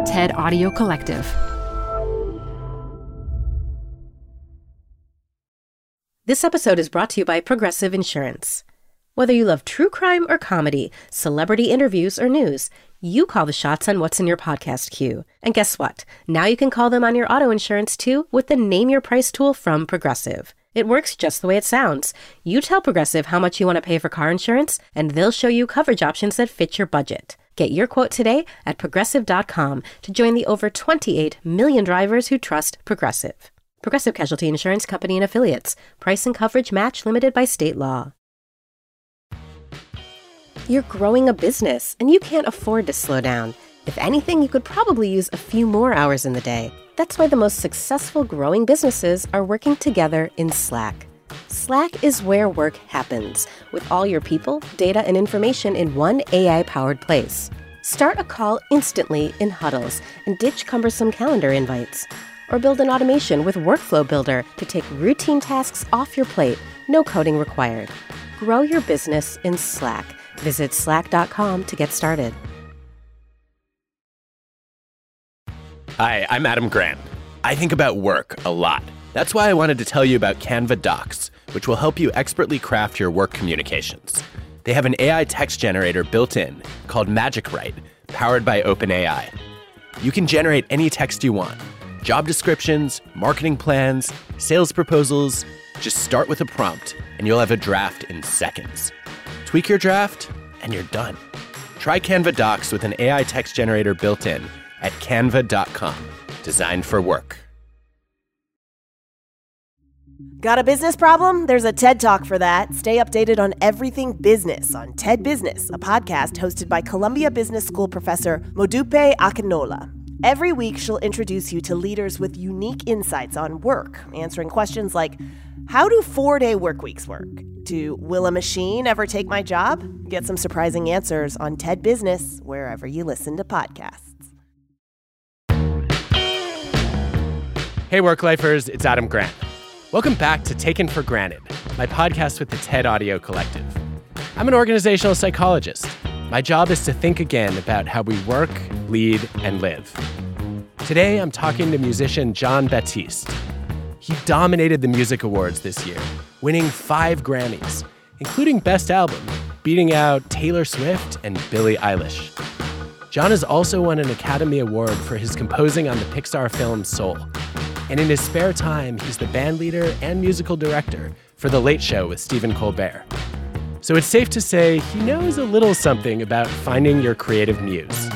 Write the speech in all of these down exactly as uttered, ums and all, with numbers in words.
TED Audio Collective. This episode is brought to you by Progressive Insurance. Whether you love true crime or comedy, celebrity interviews or news, you call the shots on what's in your podcast queue. And guess what? Now you can call them on your auto insurance too with the Name Your Price tool from Progressive. It works just the way it sounds. You tell Progressive how much you want to pay for car insurance, and they'll show you coverage options that fit your budget. Get your quote today at progressive dot com to join the over twenty-eight million drivers who trust Progressive. Progressive Casualty Insurance Company and Affiliates. Price and coverage match limited by state law. You're growing a business, and you can't afford to slow down. If anything, you could probably use a few more hours in the day. That's why the most successful growing businesses are working together in Slack. Slack is where work happens, with all your people, data, and information in one A I-powered place. Start a call instantly in huddles and ditch cumbersome calendar invites. Or build an automation with Workflow Builder to take routine tasks off your plate, no coding required. Grow your business in Slack. Visit slack dot com to get started. Hi, I'm Adam Grant. I think about work a lot. That's why I wanted to tell you about Canva Docs, which will help you expertly craft your work communications. They have an A I text generator built in called Magic Write, powered by OpenAI. You can generate any text you want. Job descriptions, marketing plans, sales proposals. Just start with a prompt, and you'll have a draft in seconds. Tweak your draft, and you're done. Try Canva Docs with an A I text generator built in at canva dot com. Designed for work. Got a business problem? There's a TED Talk for that. Stay updated on everything business on TED Business, a podcast hosted by Columbia Business School professor Modupe Akinola. Every week, she'll introduce you to leaders with unique insights on work, answering questions like, how do four-day work weeks work? To will a machine ever take my job? Get some surprising answers on TED Business, wherever you listen to podcasts. Hey, Work-Lifers, it's Adam Grant. Welcome back to Taken for Granted, my podcast with the TED Audio Collective. I'm an organizational psychologist. My job is to think again about how we work, lead, and live. Today, I'm talking to musician Jon Batiste. He dominated the music awards this year, winning five Grammys, including Best Album, beating out Taylor Swift and Billie Eilish. Jon has also won an Academy Award for his composing on the Pixar film Soul. And in his spare time, he's the band leader and musical director for The Late Show with Stephen Colbert. So it's safe to say he knows a little something about finding your creative muse.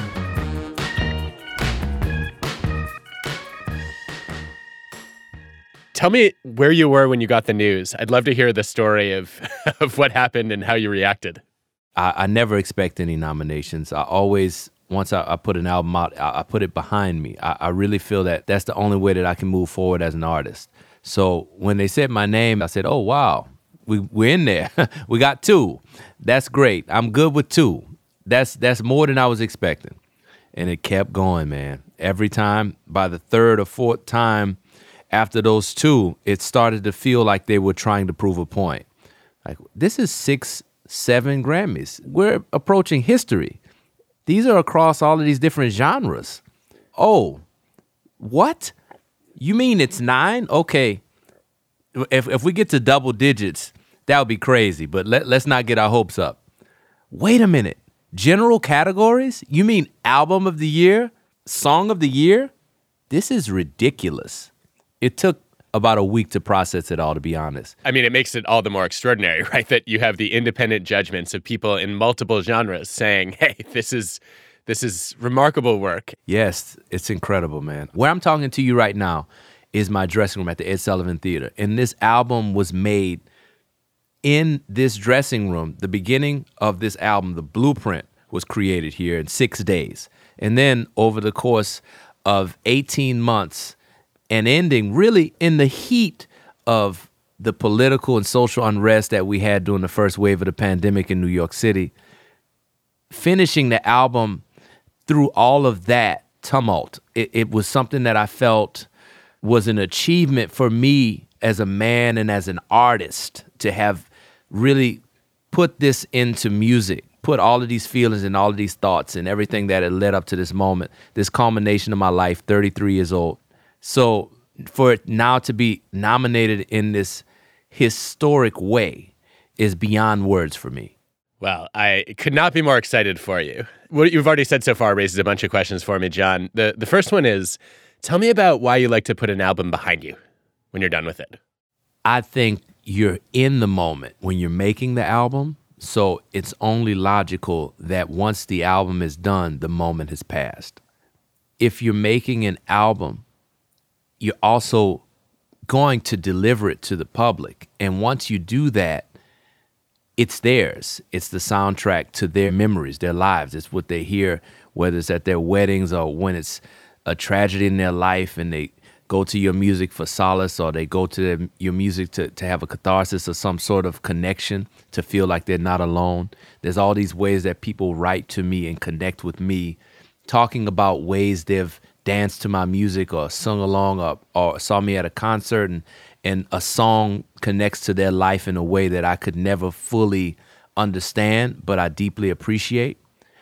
Tell me where you were when you got the news. I'd love to hear the story of, of what happened and how you reacted. I, I never expect any nominations. I always, once I, I put an album out, I, I put it behind me. I, I really feel that that's the only way that I can move forward as an artist. So when they said my name, I said, oh, wow, we, we're in there. We got two. That's great. I'm good with two. That's, that's more than I was expecting. And it kept going, man. Every time, by the third or fourth time, after those two, it started to feel like they were trying to prove a point. Like, this is six, seven Grammys. We're approaching history. These are across all of these different genres. Oh, what? You mean it's nine? Okay. If if we get to double digits, that would be crazy, but let, let's not get our hopes up. Wait a minute. General categories? You mean album of the year? Song of the year? This is ridiculous. It took about a week to process it all, to be honest. I mean, it makes it all the more extraordinary, right? That you have the independent judgments of people in multiple genres saying, hey, this is this is remarkable work. Yes, it's incredible, man. Where I'm talking to you right now is my dressing room at the Ed Sullivan Theater. And this album was made in this dressing room. The beginning of this album, the blueprint, was created here in six days. And then over the course of eighteen months, and ending really in the heat of the political and social unrest that we had during the first wave of the pandemic in New York City, finishing the album through all of that tumult, it, it was something that I felt was an achievement for me as a man and as an artist to have really put this into music put all of these feelings and all of these thoughts and everything that had led up to this moment, this culmination of my life, thirty-three years old. So for it now to be nominated in this historic way is beyond words for me. Well, I could not be more excited for you. What you've already said so far raises a bunch of questions for me, John. The the first one is, tell me about why you like to put an album behind you when you're done with it. I think you're in the moment when you're making the album, so it's only logical that once the album is done, the moment has passed. If you're making an album, you're also going to deliver it to the public. And once you do that, it's theirs. It's the soundtrack to their memories, their lives. It's what they hear, whether it's at their weddings or when it's a tragedy in their life and they go to your music for solace, or they go to their, your music to, to have a catharsis or some sort of connection, to feel like they're not alone. There's all these ways that people write to me and connect with me, talking about ways they've danced to my music or sung along or, or saw me at a concert, and and a song connects to their life in a way that I could never fully understand, but I deeply appreciate.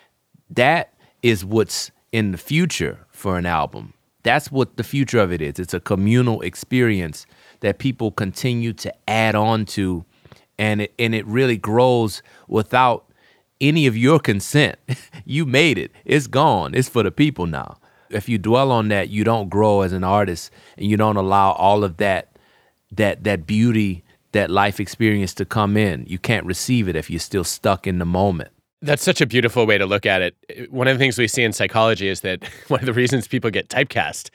That is what's in the future for an album. That's what the future of it is. It's a communal experience that people continue to add on to, and it, and it really grows without any of your consent. You made it. It's gone. It's for the people now. If you dwell on that, you don't grow as an artist, and you don't allow all of that that that beauty, that life experience to come in. You can't receive it if you're still stuck in the moment. That's such a beautiful way to look at it. One of the things we see in psychology is that one of the reasons people get typecast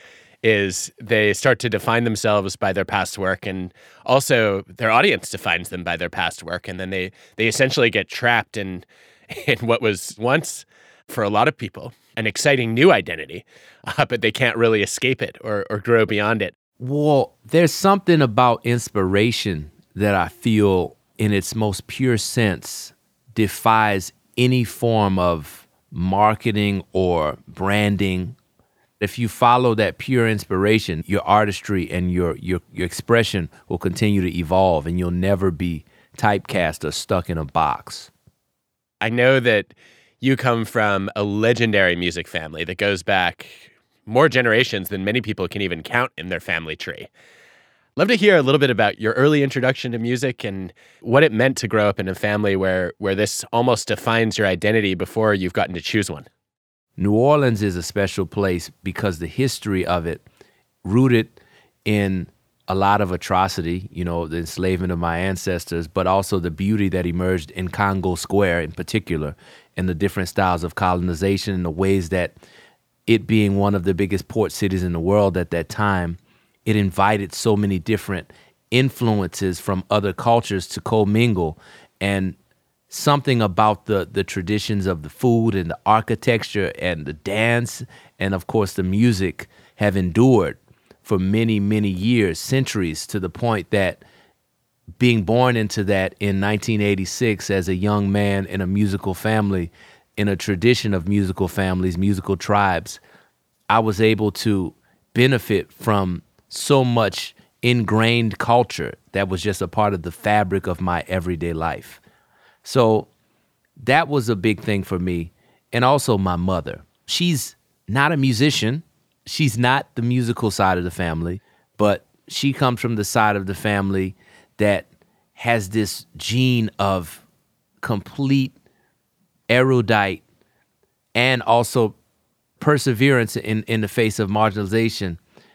is they start to define themselves by their past work, and also their audience defines them by their past work, and then they they essentially get trapped in in what was once, for a lot of people, an exciting new identity, uh, but they can't really escape it or or grow beyond it. Well, there's something about inspiration that I feel in its most pure sense defies any form of marketing or branding. If you follow that pure inspiration, your artistry and your your your expression will continue to evolve, and you'll never be typecast or stuck in a box. I know that you come from a legendary music family that goes back more generations than many people can even count in their family tree. Love to hear a little bit about your early introduction to music and what it meant to grow up in a family where where this almost defines your identity before you've gotten to choose one. New Orleans is a special place because the history of it, rooted in a lot of atrocity, you know, the enslavement of my ancestors, but also the beauty that emerged in Congo Square in particular, and the different styles of colonization and the ways that it being one of the biggest port cities in the world at that time, it invited so many different influences from other cultures to commingle, and something about the the traditions of the food and the architecture and the dance and, of course, the music have endured for many, many years, centuries, to the point that being born into that in nineteen eighty-six as a young man in a musical family, in a tradition of musical families, musical tribes, I was able to benefit from so much ingrained culture that was just a part of the fabric of my everyday life. So that was a big thing for me. And also my mother. She's not a musician. She's not the musical side of the family, but she comes from the side of the family that has this gene of complete erudite and also perseverance in, in the face of marginalization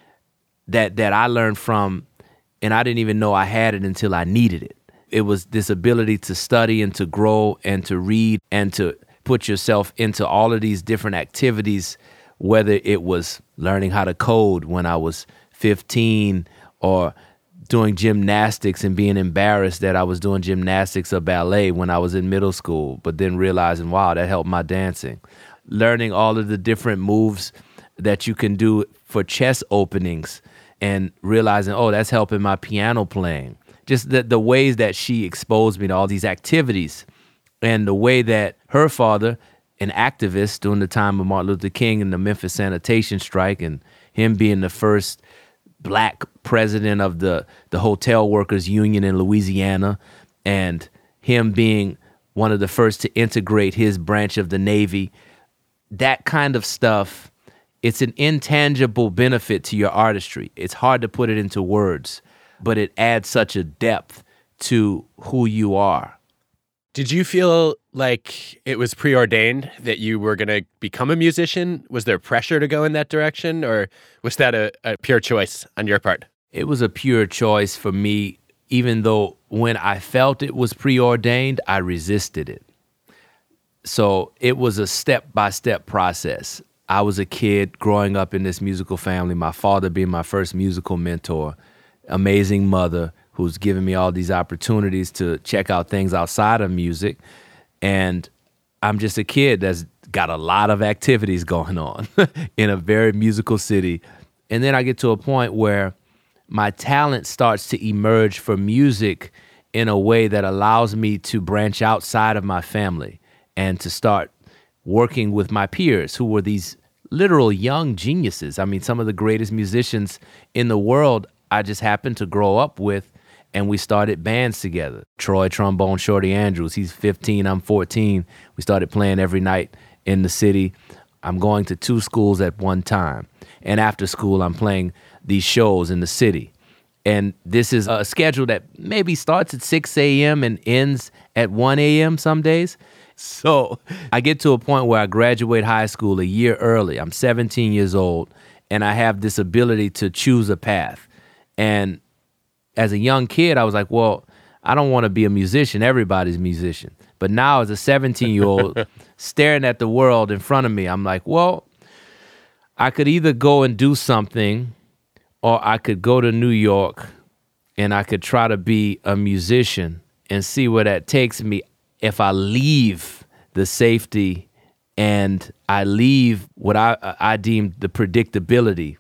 that that I learned from, and I didn't even know I had it until I needed it. It was this ability to study and to grow and to read and to put yourself into all of these different activities, whether it was learning how to code when I was fifteen or doing gymnastics and being embarrassed that I was doing gymnastics or ballet when I was in middle school, but then realizing, wow, that helped my dancing. Learning all of the different moves that you can do for chess openings and realizing, oh, that's helping my piano playing. Just the, the ways that she exposed me to all these activities, and the way that her father, an activist during the time of Martin Luther King and the Memphis sanitation strike, and him being the first black president of the, the hotel workers union in Louisiana, and him being one of the first to integrate his branch of the Navy. That kind of stuff, it's an intangible benefit to your artistry. It's hard to put it into words, but it adds such a depth to who you are. Did you feel like it was preordained that you were going to become a musician? Was there pressure to go in that direction, or was that a, a pure choice on your part? It was a pure choice for me, even though when I felt it was preordained, I resisted it. So it was a step-by-step process. I was a kid growing up in this musical family, my father being my first musical mentor, amazing mother who's given me all these opportunities to check out things outside of music. And I'm just a kid that's got a lot of activities going on in a very musical city. And then I get to a point where my talent starts to emerge for music in a way that allows me to branch outside of my family and to start working with my peers who were these literal young geniuses. I mean, some of the greatest musicians in the world I just happened to grow up with, and we started bands together. Troy Trombone Shorty Andrews, he's fifteen, I'm fourteen. We started playing every night in the city. I'm going to two schools at one time. And after school, I'm playing these shows in the city. And this is a schedule that maybe starts at six a.m. and ends at one a.m. some days. So I get to a point where I graduate high school a year early. I'm seventeen years old, and I have this ability to choose a path. And as a young kid, I was like, well, I don't want to be a musician. Everybody's a musician. But now as a seventeen-year-old staring at the world in front of me, I'm like, well, I could either go and do something, or I could go to New York and I could try to be a musician and see where that takes me if I leave the safety and I leave what I, I deem the predictability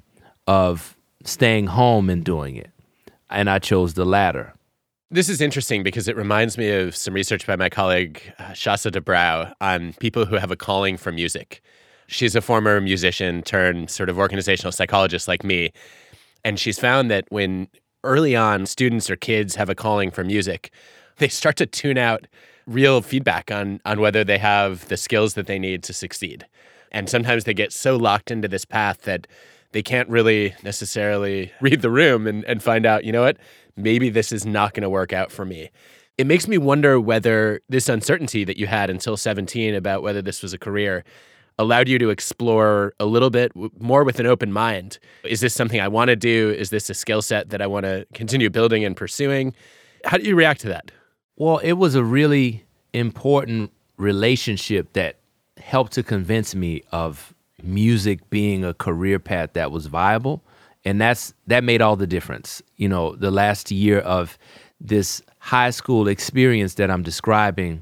of staying home and doing it. And I chose the latter. This is interesting because it reminds me of some research by my colleague, uh, Shasta DeBrow, on people who have a calling for music. She's a former musician turned sort of organizational psychologist like me. And she's found that when early on students or kids have a calling for music, they start to tune out real feedback on, on whether they have the skills that they need to succeed. And sometimes they get so locked into this path that they can't really necessarily read the room and, and find out, you know what, maybe this is not going to work out for me. It makes me wonder whether this uncertainty that you had until seventeen about whether this was a career allowed you to explore a little bit more with an open mind. Is this something I want to do? Is this a skill set that I want to continue building and pursuing? How do you react to that? Well, it was a really important relationship that helped to convince me of music being a career path that was viable. And that's that made all the difference. You know, the last year of this high school experience that I'm describing,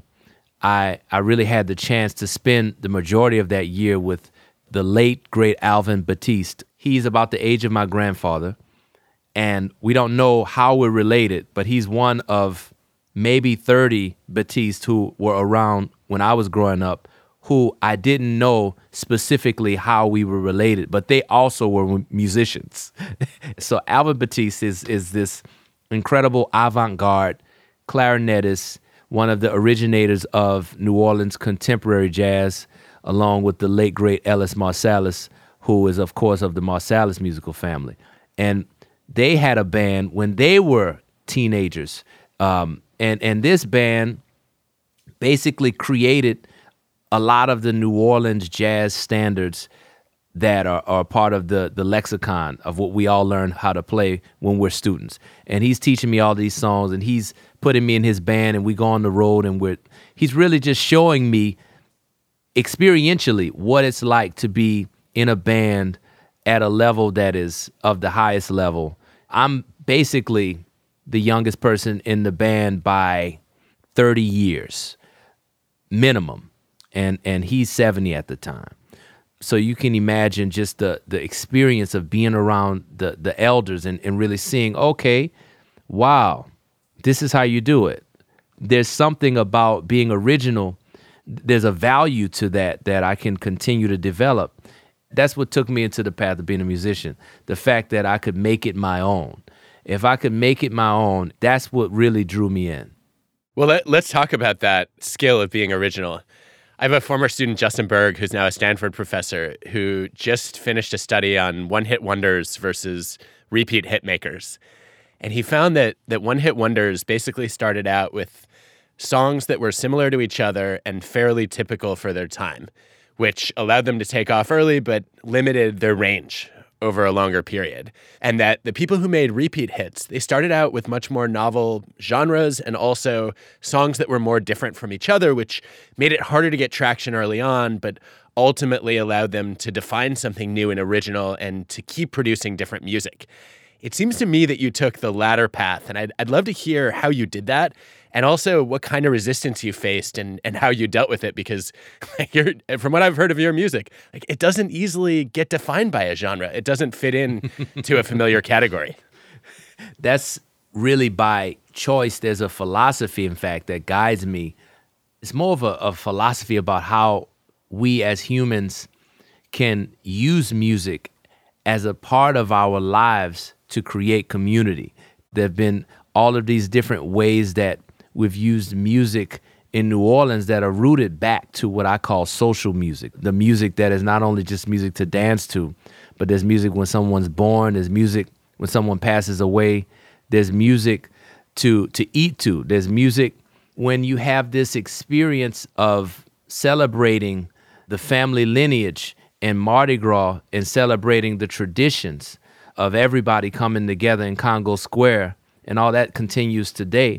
I I really had the chance to spend the majority of that year with the late, great Alvin Batiste. He's about the age of my grandfather, and we don't know how we're related, but he's one of maybe thirty Batiste who were around when I was growing up, who I didn't know specifically how we were related, but they also were musicians. So Alvin Batiste is, is this incredible avant-garde clarinetist, one of the originators of New Orleans contemporary jazz, along with the late, great Ellis Marsalis, who is, of course, of the Marsalis musical family. And they had a band when they were teenagers. Um, and, and this band basically created a lot of the New Orleans jazz standards that are, are part of the, the lexicon of what we all learn how to play when we're students. And he's teaching me all these songs, and he's putting me in his band, and we go on the road, and we're he's really just showing me experientially what it's like to be in a band at a level that is of the highest level. I'm basically the youngest person in the band by thirty years, minimum. And and he's seventy at the time. So you can imagine just the the experience of being around the, the elders and, and really seeing, okay, wow, this is how you do it. There's something about being original. There's a value to that that I can continue to develop. That's what took me into the path of being a musician. The fact that I could make it my own. If I could make it my own, that's what really drew me in. Well, let, let's talk about that skill of being original. I have a former student, Justin Berg, who's now a Stanford professor, who just finished a study on one-hit wonders versus repeat hit makers. And he found that that one-hit wonders basically started out with songs that were similar to each other and fairly typical for their time, which allowed them to take off early but limited their range over a longer period. And that the people who made repeat hits, they started out with much more novel genres and also songs that were more different from each other, which made it harder to get traction early on, but ultimately allowed them to define something new and original and to keep producing different music. It seems to me that you took the latter path, and I'd, I'd love to hear how you did that and also what kind of resistance you faced and, and how you dealt with it, because like, you're, from what I've heard of your music, like, it doesn't easily get defined by a genre. It doesn't fit in to a familiar category. That's really by choice. There's a philosophy, in fact, that guides me. It's more of a, a philosophy about how we as humans can use music as a part of our lives to create community. There have been all of these different ways that we've used music in New Orleans that are rooted back to what I call social music. The music that is not only just music to dance to, but there's music when someone's born, there's music when someone passes away, there's music to to eat to, there's music when you have this experience of celebrating the family lineage and Mardi Gras and celebrating the traditions of everybody coming together in Congo Square, and all that continues today.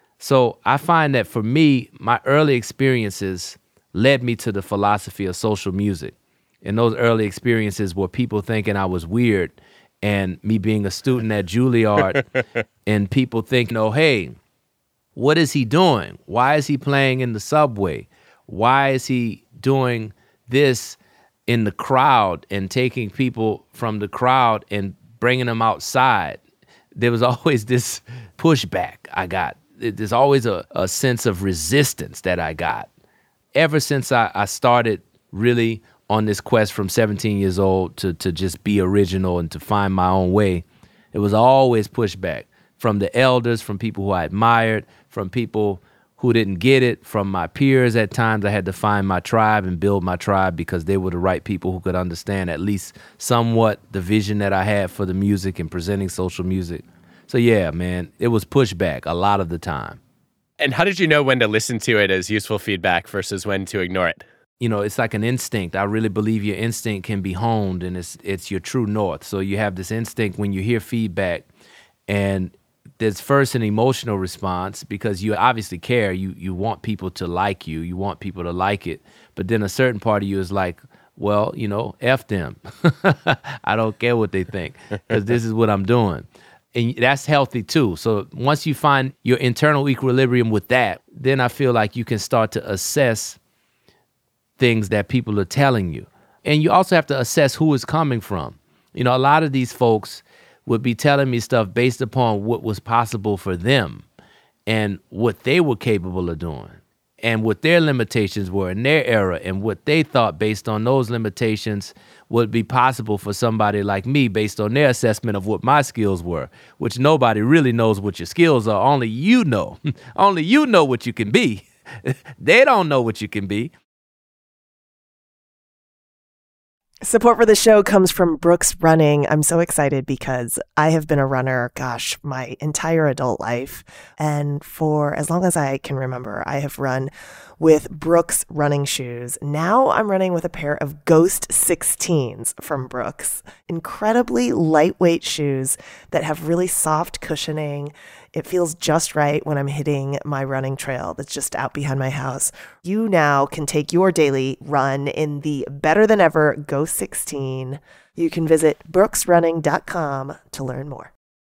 So I find that for me, my early experiences led me to the philosophy of social music. And those early experiences were people thinking I was weird, and me being a student at Juilliard and people thinking, oh, hey, what is he doing? Why is he playing in the subway? Why is he doing this in the crowd and taking people from the crowd and bringing them outside? There was always this pushback I got. There's always a, a sense of resistance that I got. Ever since I, I started really on this quest from seventeen years old to, to just be original and to find my own way, it was always pushback from the elders, from people who I admired, from people who didn't get it, from my peers. At times I had to find my tribe and build my tribe because they were the right people who could understand at least somewhat the vision that I had for the music and presenting social music. So yeah, man, it was pushback a lot of the time. And how did you know when to listen to it as useful feedback versus when to ignore it? You know, it's like an instinct. I really believe your instinct can be honed, and it's it's your true north. So you have this instinct when you hear feedback, and there's first an emotional response because you obviously care. You you want people to like you. You want people to like it. But then a certain part of you is like, well, you know, F them. I don't care what they think because this is what I'm doing. And that's healthy too. So once you find your internal equilibrium with that, then I feel like you can start to assess things that people are telling you. And you also have to assess who it's coming from. You know, a lot of these folks would be telling me stuff based upon what was possible for them and what they were capable of doing and what their limitations were in their era and what they thought based on those limitations would be possible for somebody like me based on their assessment of what my skills were, which nobody really knows what your skills are. Only you know. Only you know what you can be. They don't know what you can be. Support for the show comes from Brooks Running. I'm so excited because I have been a runner, gosh, my entire adult life. And for as long as I can remember, I have run with Brooks running shoes. Now I'm running with a pair of Ghost sixteens from Brooks. Incredibly lightweight shoes that have really soft cushioning. It feels just right when I'm hitting my running trail that's just out behind my house. You now can take your daily run in the better than ever Ghost sixteen. You can visit brooks running dot com to learn more.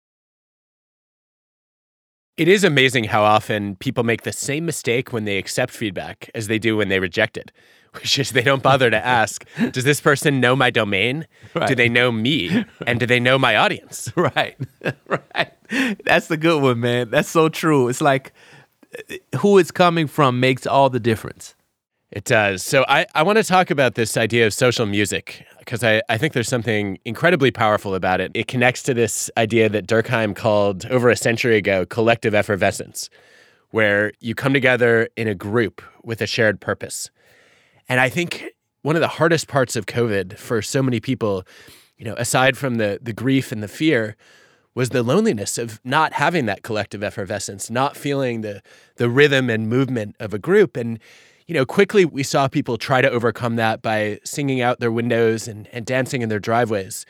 It is amazing how often people make the same mistake when they accept feedback as they do when they reject it, which is they don't bother to ask, does this person know my domain? Right. Do they know me? And do they know my audience? Right, right. That's the good one, man. That's so true. It's like who it's coming from makes all the difference. It does. So I, I want to talk about this idea of social music because I, I think there's something incredibly powerful about it. It connects to this idea that Durkheim called over a century ago collective effervescence, where you come together in a group with a shared purpose. And I think one of the hardest parts of COVID for so many people, you know, aside from the the grief and the fear, was the loneliness of not having that collective effervescence, not feeling the the rhythm and movement of a group. And, you know, quickly we saw people try to overcome that by singing out their windows and, and dancing in their driveways.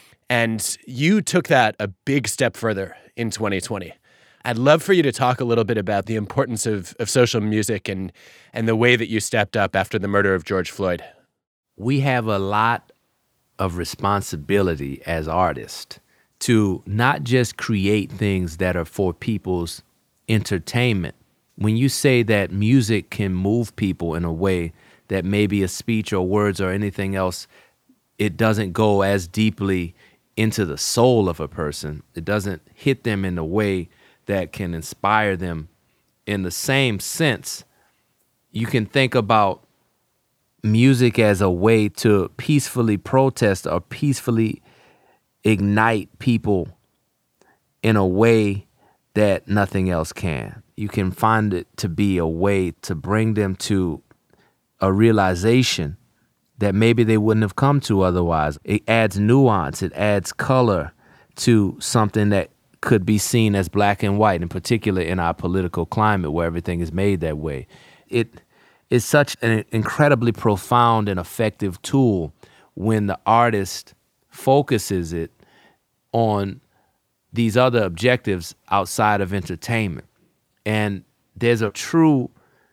And you took that a big step further in twenty twenty. I'd love for you to talk a little bit about the importance of, of social music and, and the way that you stepped up after the murder of George Floyd. We have a lot of responsibility as artists to not just create things that are for people's entertainment. When you say that music can move people in a way that maybe a speech or words or anything else, it doesn't go as deeply into the soul of a person. It doesn't hit them in a way that can inspire them in the same sense. You can think about music as a way to peacefully protest or peacefully ignite people in a way that nothing else can. You can find it to be a way to bring them to a realization that maybe they wouldn't have come to otherwise. It adds nuance, it adds color to something that could be seen as black and white, in particular in our political climate where everything is made that way. It is such an incredibly profound and effective tool when the artist focuses it on these other objectives outside of entertainment. And there's a true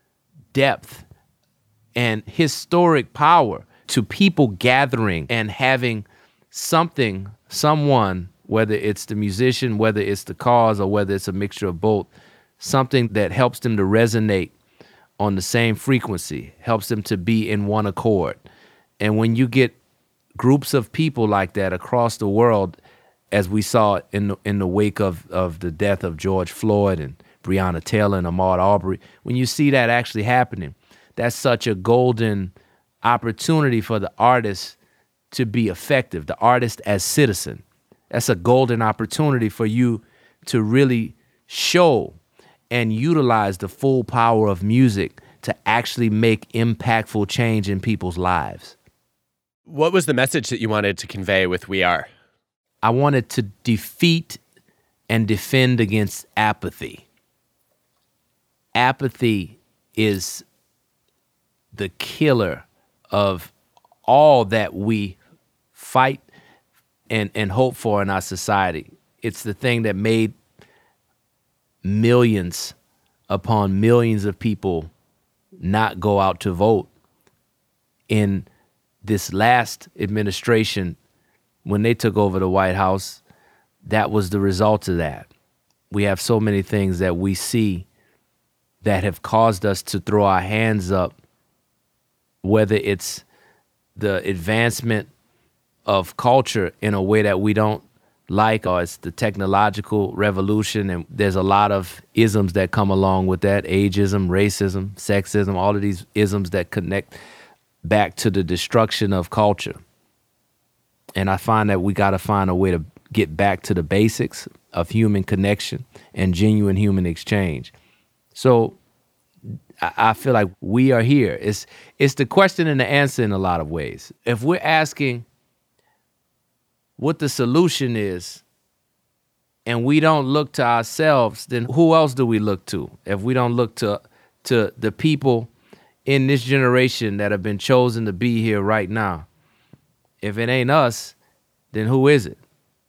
depth and historic power to people gathering and having something, someone, whether it's the musician, whether it's the cause, or whether it's a mixture of both, something that helps them to resonate on the same frequency, helps them to be in one accord. And when you get groups of people like that across the world, as we saw in the, in the wake of, of the death of George Floyd and Breonna Taylor and Ahmaud Arbery, when you see that actually happening, that's such a golden opportunity for the artist to be effective, the artist as citizen. That's a golden opportunity for you to really show and utilize the full power of music to actually make impactful change in people's lives. What was the message that you wanted to convey with We Are? I wanted to defeat and defend against apathy. Apathy is the killer of all that we fight and, and hope for in our society. It's the thing that made millions upon millions of people not go out to vote. In this last administration, when they took over the White House, that was the result of that. We have so many things that we see that have caused us to throw our hands up, whether it's the advancement of culture in a way that we don't like, or it's the technological revolution, and there's a lot of isms that come along with that, ageism, racism, sexism, all of these isms that connect back to the destruction of culture. And I find that we got to find a way to get back to the basics of human connection and genuine human exchange. So I, I feel like we are here. It's, it's the question and the answer in a lot of ways. If we're asking what the solution is, and we don't look to ourselves, then who else do we look to? If we don't look to to the people in this generation that have been chosen to be here right now, if it ain't us, then who is it?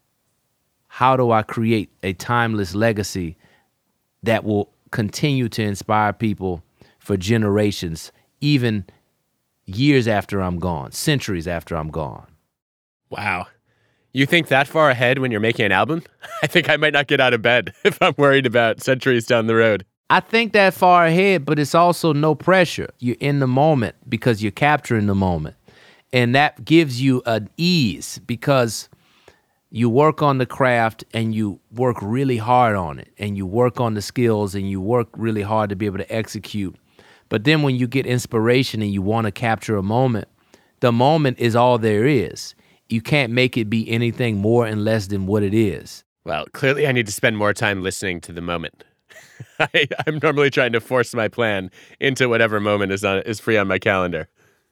How do I create a timeless legacy that will continue to inspire people for generations, even years after I'm gone, centuries after I'm gone? Wow. You think that far ahead when you're making an album? I think I might not get out of bed if I'm worried about centuries down the road. I think that far ahead, but it's also no pressure. You're in the moment because you're capturing the moment. And that gives you an ease because you work on the craft and you work really hard on it, and you work on the skills and you work really hard to be able to execute. But then when you get inspiration and you want to capture a moment, the moment is all there is. You can't make it be anything more and less than what it is. Well, clearly I need to spend more time listening to the moment. I, I'm normally trying to force my plan into whatever moment is on is free on my calendar.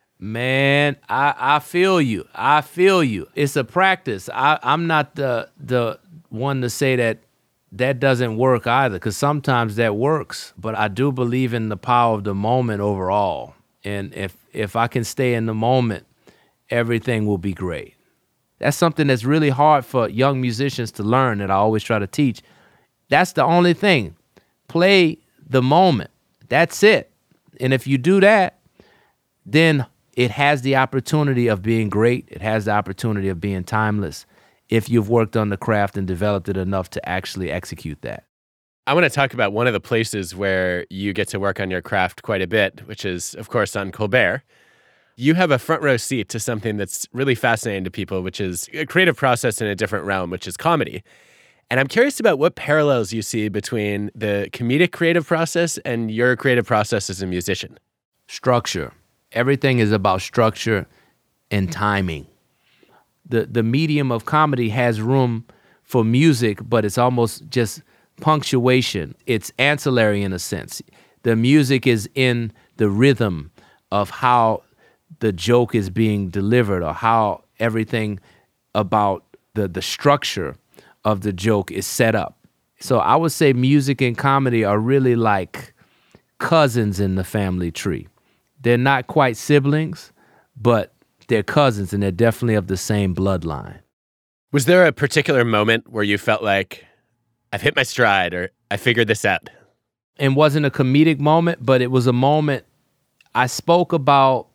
Man, I, I feel you. I feel you. It's a practice. I, I'm not the the one to say that that doesn't work either, because sometimes that works. But I do believe in the power of the moment overall. And if if I can stay in the moment, everything will be great. That's something that's really hard for young musicians to learn, that I always try to teach. That's the only thing. Play the moment. That's it. And if you do that, then it has the opportunity of being great. It has the opportunity of being timeless if you've worked on the craft and developed it enough to actually execute that. I want to talk about one of the places where you get to work on your craft quite a bit, which is, of course, on Colbert. You have a front row seat to something that's really fascinating to people, which is a creative process in a different realm, which is comedy. And I'm curious about what parallels you see between the comedic creative process and your creative process as a musician. Structure. Everything is about structure and timing. The the medium of comedy has room for music, but it's almost just punctuation. It's ancillary in a sense. The music is in the rhythm of how the joke is being delivered, or how everything about the, the structure of the joke is set up. So I would say music and comedy are really like cousins in the family tree. They're not quite siblings, but they're cousins, and they're definitely of the same bloodline. Was there a particular moment where you felt like, I've hit my stride, or I figured this out? It wasn't a comedic moment, but it was a moment. I spoke about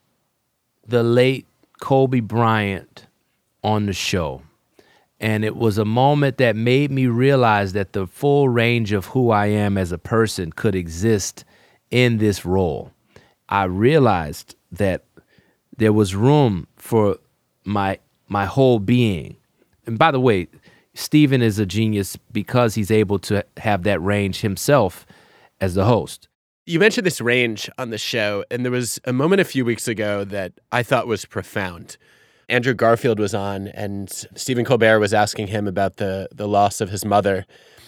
the late Kobe Bryant on the show. And it was a moment that made me realize that the full range of who I am as a person could exist in this role. I realized that there was room for my my whole being. And by the way, Stephen is a genius because he's able to have that range himself as the host. You mentioned this range on the show, and there was a moment a few weeks ago that I thought was profound. Andrew Garfield was on, and Stephen Colbert was asking him about the, the loss of his mother.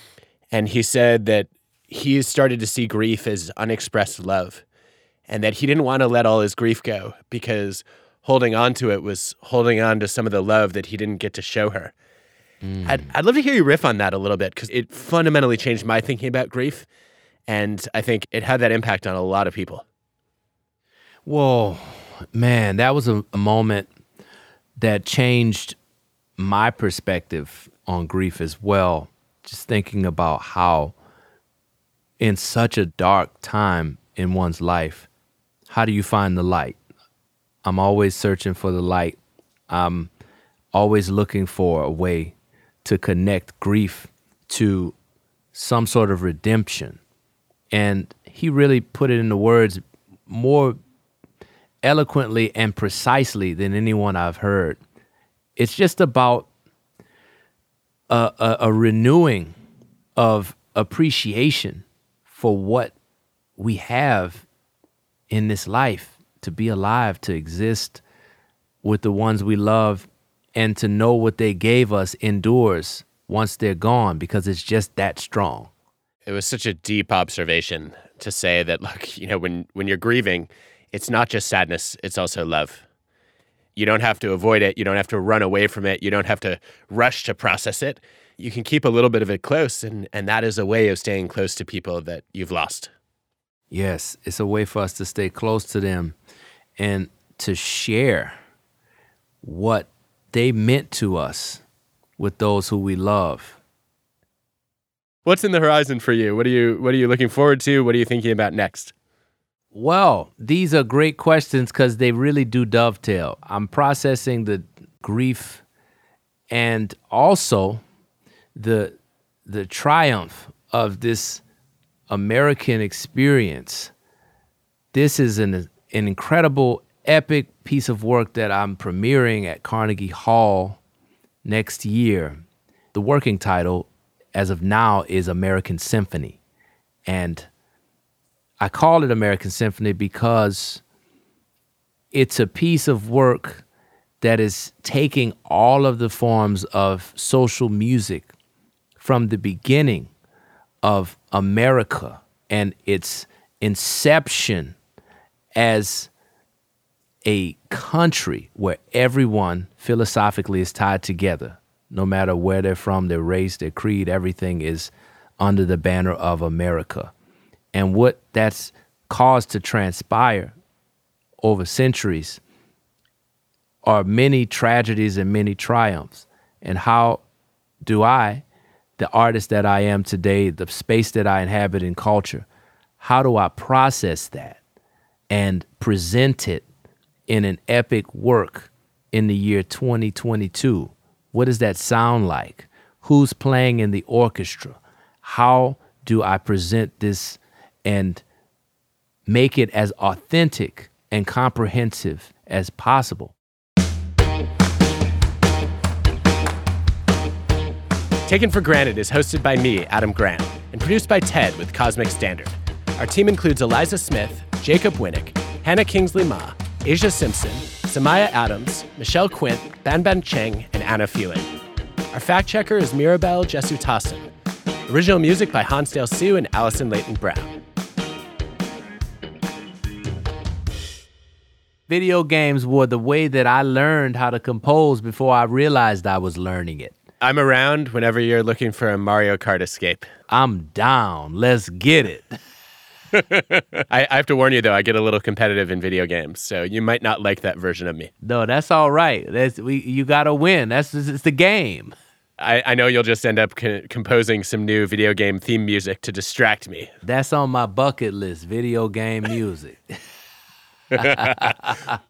And he said that he started to see grief as unexpressed love, and that he didn't want to let all his grief go because holding on to it was holding on to some of the love that he didn't get to show her. Mm. I'd, I'd love to hear you riff on that a little bit, because it fundamentally changed my thinking about grief, and I think it had that impact on a lot of people. Whoa, man, that was a, a moment that changed my perspective on grief as well. Just thinking about how in such a dark time in one's life, how do you find the light? I'm always searching for the light. I'm always looking for a way to connect grief to some sort of redemption. And he really put it into words more eloquently and precisely than anyone I've heard. It's just about a, a, a renewing of appreciation for what we have in this life, to be alive, to exist with the ones we love, and to know what they gave us endures once they're gone, because it's just that strong. It was such a deep observation to say that, look, you know, when, when you're grieving, it's not just sadness, it's also love. You don't have to avoid it. You don't have to run away from it. You don't have to rush to process it. You can keep a little bit of it close, and, and that is a way of staying close to people that you've lost. Yes, it's a way for us to stay close to them and to share what they meant to us with those who we love. What's in the horizon for you? What are you what are you looking forward to? What are you thinking about next? Well, these are great questions because they really do dovetail. I'm processing the grief and also the the triumph of this American experience. This is an, an incredible, epic piece of work that I'm premiering at Carnegie Hall next year. The working title, as of now, is American Symphony. And I call it American Symphony because it's a piece of work that is taking all of the forms of social music from the beginning of America and its inception as a country where everyone philosophically is tied together, no matter where they're from, their race, their creed, everything is under the banner of America. And what that's caused to transpire over centuries are many tragedies and many triumphs. And how do I, the artist that I am today, the space that I inhabit in culture, how do I process that and present it in an epic work in the year twenty twenty-two? What does that sound like? Who's playing in the orchestra? How do I present this and make it as authentic and comprehensive as possible? Taken for Granted is hosted by me, Adam Grant, and produced by TED with Cosmic Standard. Our team includes Eliza Smith, Jacob Winnick, Hannah Kingsley-Ma, Asia Simpson, Samaya Adams, Michelle Quint, Banban Cheng, and Anna Feeling. Our fact checker is Mirabelle Jesutassen. Original music by Hansdale Sue and Allison Leighton Brown. Video games were the way that I learned how to compose before I realized I was learning it. I'm around whenever you're looking for a Mario Kart escape. I'm down. Let's get it. I, I have to warn you, though, I get a little competitive in video games, so you might not like that version of me. No, that's all right. That's, we, you got to win. That's it's the game. I, I know you'll just end up co- composing some new video game theme music to distract me. That's on my bucket list, video game music.